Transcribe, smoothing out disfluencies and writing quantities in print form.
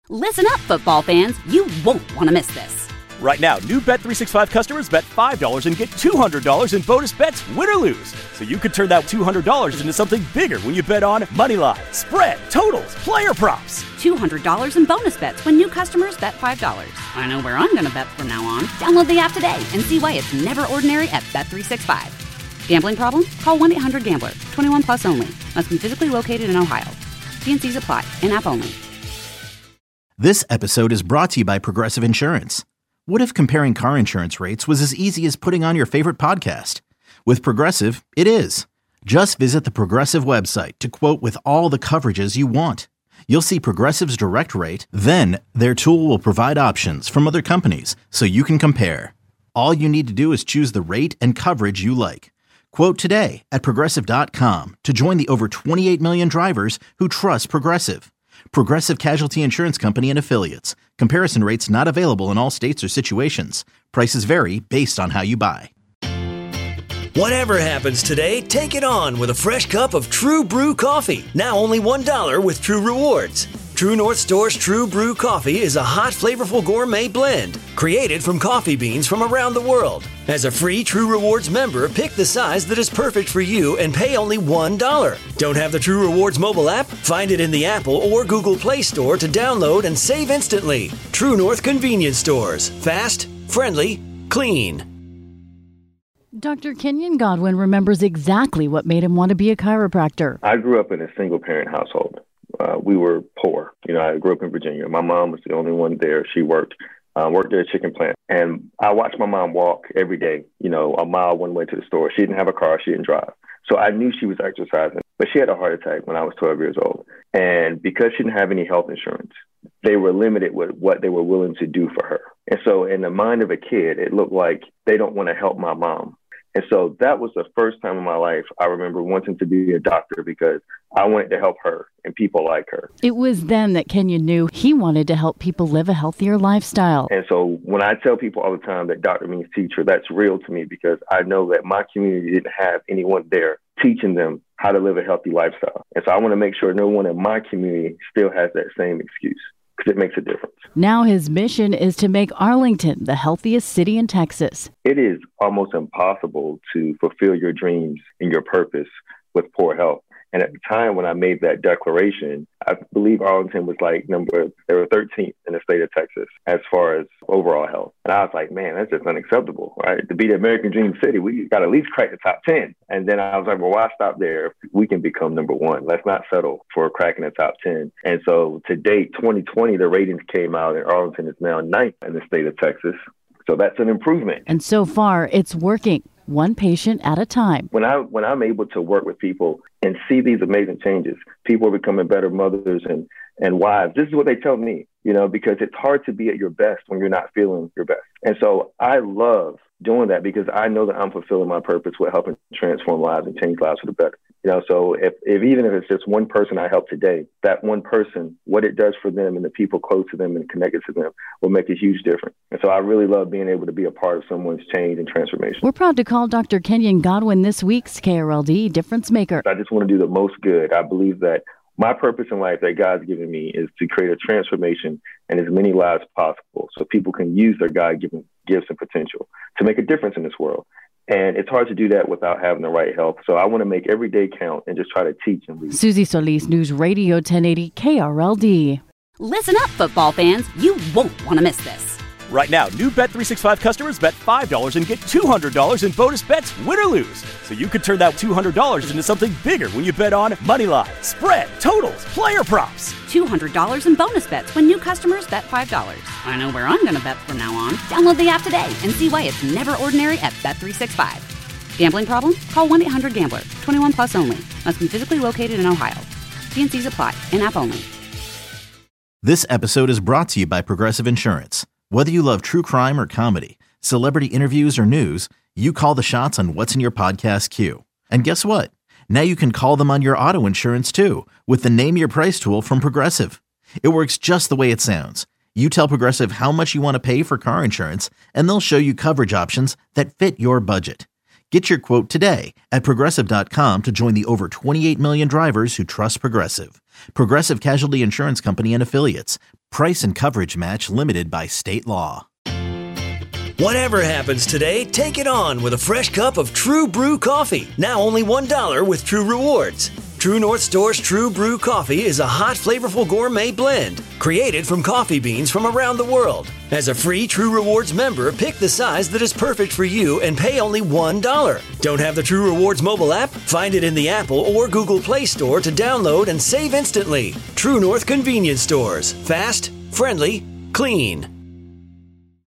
Listen up, football fans. You won't want to miss this. Right now, new Bet365 customers bet $5 and get $200 in bonus bets, win or lose. So you could turn that $200 into something bigger when you bet on Moneyline, spread, totals, player props. $200 in bonus bets when new customers bet $5. I know where I'm going to bet from now on. Download the app today and see why it's never ordinary at Bet365. Gambling problem? Call 1-800-GAMBLER. 21 plus only. Must be physically located in Ohio. T&Cs apply. In-app only. This episode is brought to you by Progressive Insurance. What if comparing car insurance rates was as easy as putting on your favorite podcast? With Progressive, it is. Just visit the Progressive website to quote with all the coverages you want. You'll see Progressive's direct rate, then their tool will provide options from other companies so you can compare. All you need to do is choose the rate and coverage you like. Quote today at Progressive.com to join the over 28 million drivers who trust Progressive. Progressive Casualty Insurance Company and Affiliates. Comparison rates not available in all states or situations. Prices vary based on how you buy. Whatever happens today, take it on with a fresh cup of True Brew coffee. Now only $1 with True Rewards. True North Store's True Brew coffee is a hot, flavorful gourmet blend created from coffee beans from around the world. As a free True Rewards member, pick the size that is perfect for you and pay only $1. Don't have the True Rewards mobile app? Find it in the Apple or Google Play Store to download and save instantly. True North Convenience Stores. Fast, friendly, clean. Dr. Kenyon Godwin remembers exactly what made him want to be a chiropractor. I grew up in a single-parent household. We were poor. I grew up in Virginia. My mom was the only one there. She worked at a chicken plant. And I watched my mom walk every day, a mile one way to the store. She didn't have a car. She didn't drive. So I knew she was exercising. But she had a heart attack when I was 12 years old. And because she didn't have any health insurance, they were limited with what they were willing to do for her. And so in the mind of a kid, it looked like they don't want to help my mom. And so that was the first time in my life I remember wanting to be a doctor because I wanted to help her and people like her. It was then that Kenyon knew he wanted to help people live a healthier lifestyle. And so when I tell people all the time that doctor means teacher, that's real to me because I know that my community didn't have anyone there teaching them how to live a healthy lifestyle. And so I want to make sure no one in my community still has that same excuse. Because it makes a difference. Now his mission is to make Arlington the healthiest city in Texas. It is almost impossible to fulfill your dreams and your purpose with poor health. And at the time when I made that declaration, I believe Arlington was they were 13th in the state of Texas as far as overall health. And I was like, man, that's just unacceptable, right? To be the American Dream City, we got to at least crack the top 10. And then I was like, well, why stop there? We can become number one. Let's not settle for cracking the top 10. And so to date, 2020, the ratings came out and Arlington is now 9th in the state of Texas. So that's an improvement. And so far, it's working. One patient at a time. When I'm able to work with people and see these amazing changes, people are becoming better mothers and wives. This is what they tell me, because it's hard to be at your best when you're not feeling your best. And so I love doing that because I know that I'm fulfilling my purpose with helping transform lives and change lives for the better. So if even if it's just one person I help today, that one person, what it does for them and the people close to them and connected to them will make a huge difference. And so I really love being able to be a part of someone's change and transformation. We're proud to call Dr. Kenyon Godwin this week's KRLD Difference Maker. I just want to do the most good. I believe that my purpose in life that God's given me is to create a transformation in as many lives as possible so people can use their God-given gifts and potential to make a difference in this world. And it's hard to do that without having the right help. So I want to make every day count and just try to teach and lead. Susie Solis, News Radio 1080 KRLD. Listen up, football fans. You won't want to miss this. Right now, new Bet365 customers bet $5 and get $200 in bonus bets, win or lose. So you could turn that $200 into something bigger when you bet on Moneyline, spread, totals, player props. $200 in bonus bets when new customers bet $5. I know where I'm going to bet from now on. Download the app today and see why it's never ordinary at Bet365. Gambling problem? Call 1-800-GAMBLER. 21 plus only. Must be physically located in Ohio. T&Cs apply. In-app only. This episode is brought to you by Progressive Insurance. Whether you love true crime or comedy, celebrity interviews or news, you call the shots on what's in your podcast queue. And guess what? Now you can call them on your auto insurance too with the Name Your Price tool from Progressive. It works just the way it sounds. You tell Progressive how much you want to pay for car insurance, and they'll show you coverage options that fit your budget. Get your quote today at Progressive.com to join the over 28 million drivers who trust Progressive. Progressive Casualty Insurance Company and Affiliates. Price and coverage match limited by state law. Whatever happens today, take it on with a fresh cup of True Brew coffee. Now only $1 with True Rewards. True North Store's True Brew coffee is a hot, flavorful gourmet blend created from coffee beans from around the world. As a free True Rewards member, pick the size that is perfect for you and pay only $1. Don't have the True Rewards mobile app? Find it in the Apple or Google Play Store to download and save instantly. True North Convenience Stores. Fast, friendly, clean.